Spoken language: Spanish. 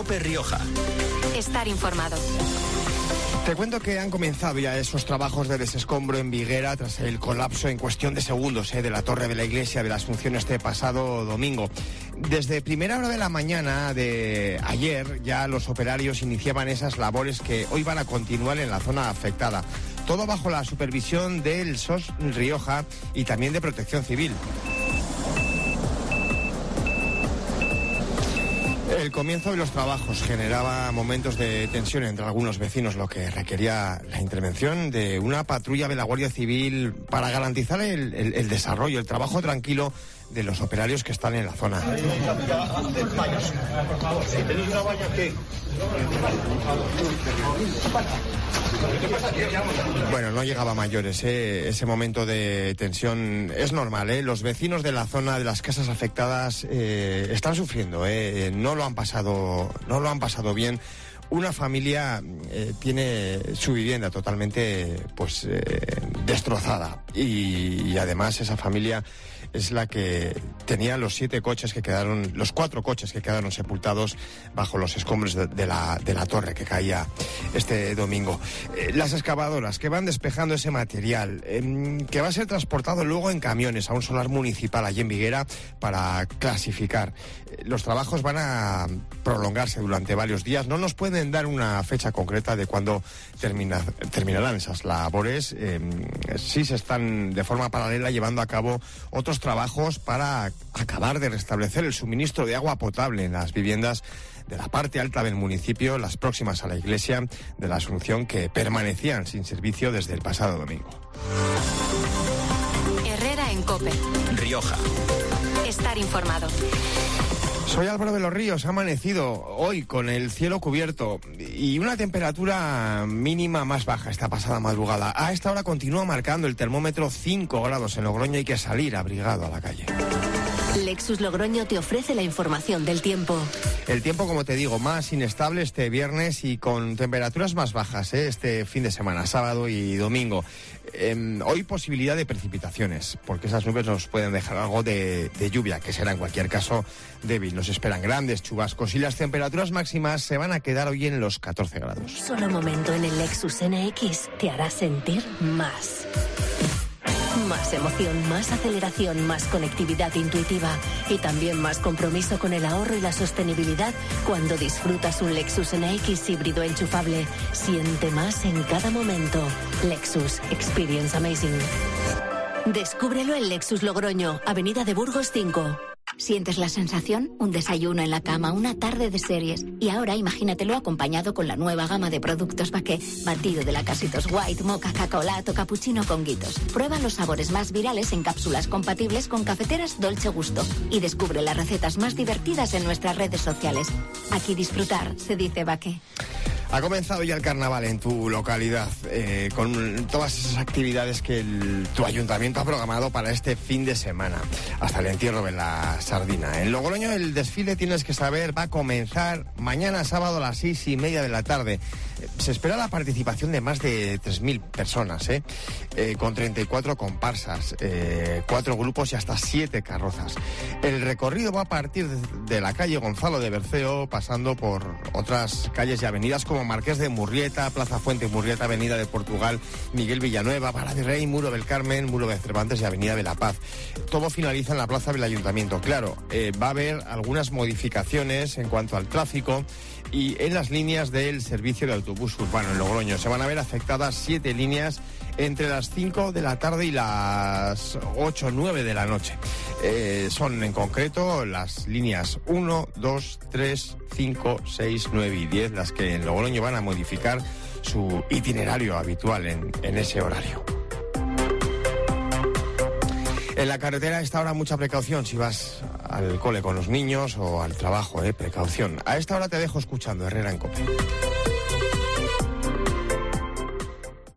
COPE Rioja. Estar informado. Te cuento que han comenzado ya esos trabajos de desescombro en Viguera tras el colapso en cuestión de segundos de la torre de la iglesia de la Asunción este pasado domingo. Desde primera hora de la mañana de ayer ya los operarios iniciaban esas labores que hoy van a continuar en la zona afectada. Todo bajo la supervisión del SOS Rioja y también de Protección Civil. El comienzo de los trabajos generaba momentos de tensión entre algunos vecinos, lo que requería la intervención de una patrulla de la Guardia Civil para garantizar el desarrollo, el trabajo tranquilo de los operarios que están en la zona. Bueno, no llegaba a mayores, ese momento de tensión es normal, los vecinos de la zona de las casas afectadas están sufriendo, no lo han pasado bien. Una familia tiene su vivienda totalmente destrozada y además esa familia es la que tenía los 4 coches que quedaron sepultados bajo los escombros de la torre que caía este domingo. Las excavadoras que van despejando ese material que va a ser transportado luego en camiones a un solar municipal allí en Viguera para clasificar. Los trabajos van a prolongarse durante varios días. No nos pueden dar una fecha concreta de cuándo terminarán esas labores. Sí se están de forma paralela llevando a cabo otros trabajos para acabar de restablecer el suministro de agua potable en las viviendas de la parte alta del municipio, las próximas a la iglesia de la Asunción, que permanecían sin servicio desde el pasado domingo. Herrera en COPE Rioja. Estar informado. Soy Álvaro de los Ríos. Ha amanecido hoy con el cielo cubierto y una temperatura mínima más baja esta pasada madrugada. A esta hora continúa marcando el termómetro 5 grados en Logroño. Hay que salir abrigado a la calle. Lexus Logroño te ofrece la información del tiempo. El tiempo, como te digo, más inestable este viernes y con temperaturas más bajas este fin de semana, sábado y domingo. Hoy posibilidad de precipitaciones, porque esas nubes nos pueden dejar algo de lluvia, que será en cualquier caso débil. Nos esperan grandes chubascos y las temperaturas máximas se van a quedar hoy en los 14 grados. Solo momento en el Lexus NX te hará sentir más. Más emoción, más aceleración, más conectividad intuitiva y también más compromiso con el ahorro y la sostenibilidad cuando disfrutas un Lexus NX híbrido enchufable. Siente más en cada momento. Lexus Experience Amazing. Descúbrelo en Lexus Logroño, Avenida de Burgos 5. ¿Sientes la sensación? Un desayuno en la cama, una tarde de series. Y ahora imagínatelo acompañado con la nueva gama de productos Baqué. Batido de Lacasitos White, mocha, cacao latte o cappuccino con guitos. Prueba los sabores más virales en cápsulas compatibles con cafeteras Dolce Gusto. Y descubre las recetas más divertidas en nuestras redes sociales. Aquí disfrutar se dice Baqué. Ha comenzado ya el carnaval en tu localidad, con todas esas actividades que tu ayuntamiento ha programado para este fin de semana, hasta el entierro de la sardina. En Logroño el desfile, tienes que saber, va a comenzar mañana sábado a las 6:30 de la tarde. Se espera la participación de más de 3.000 personas, con 34 comparsas, 4 grupos y hasta 7 carrozas. El recorrido va a partir de la calle Gonzalo de Berceo, pasando por otras calles y avenidas como Marqués de Murrieta, Plaza Fuente Murrieta, Avenida de Portugal, Miguel Villanueva, Vara de Rey, Muro del Carmen, Muro de Cervantes y Avenida de la Paz. Todo finaliza en la plaza del Ayuntamiento. Claro, va a haber algunas modificaciones en cuanto al tráfico y en las líneas del servicio de autobús urbano en Logroño. Se van a ver afectadas 7 líneas entre las 5 de la tarde y las 8 o 9 de la noche. Son en concreto las líneas 1, 2, 3, 5, 6, 9 y 10 las que en Logroño van a modificar su itinerario habitual en ese horario. En la carretera a esta hora mucha precaución si vas al cole con los niños o al trabajo, precaución. A esta hora te dejo escuchando Herrera en COPE.